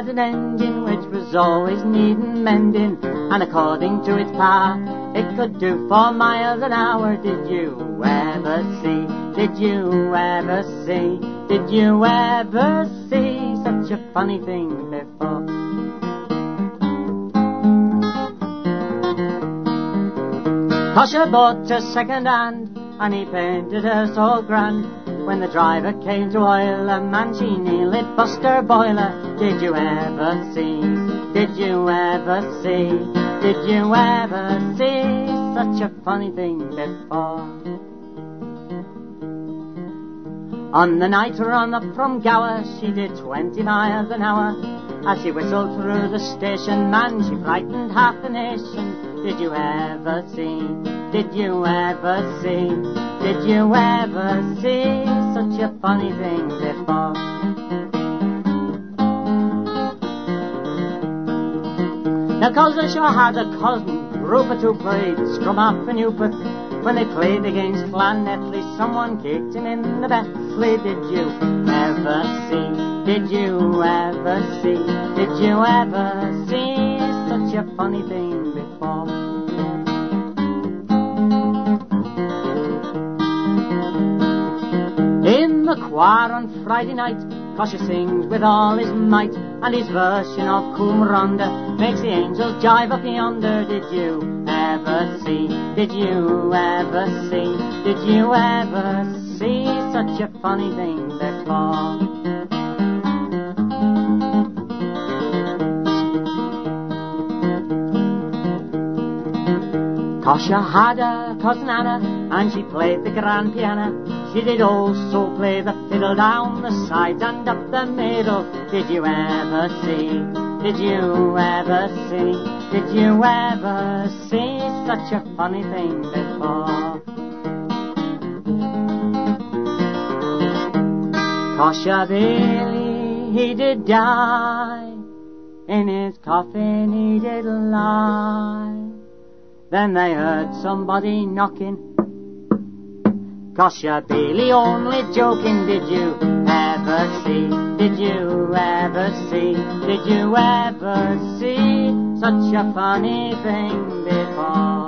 an engine which was always needing mending, and according to its power, it could do 4 miles an hour. Did you ever see? Did you ever see? Did you ever see such a funny thing before? Kosher bought a second hand, and he painted her so grand. When the driver came to oil a man, she nearly bust her boiler. Did you ever see? Did you ever see? Did you ever see such a funny thing before? On the night run up from Gower, she did 20 miles an hour. As she whistled through the station, man, she frightened half the nation. Did you ever see? Did you ever see? Did you ever see such a funny thing before? Now Colshaw had a cousin, Rupert, who played Scrum in Newport. When they played against Llanelli, someone kicked him in the belly. Did you ever see? Did you ever see? Did you ever see such a funny thing before? In the choir on Friday night, Kosher sings with all his might, and his version of Coom Ronda makes the angels jive up yonder. Did you ever see? Did you ever see? Did you ever see such a funny thing before? Kosher had a cousin Anna, and she played the grand piano. She did also play the fiddle down the sides and up the middle. Did you ever see? Did you ever see? Did you ever see such a funny thing before? Kosher Billy, he did die, in his coffin he did lie. Then they heard somebody knocking. Kosher Billy only joking. Did you ever see? Did you ever see? Did you ever see such a funny thing before?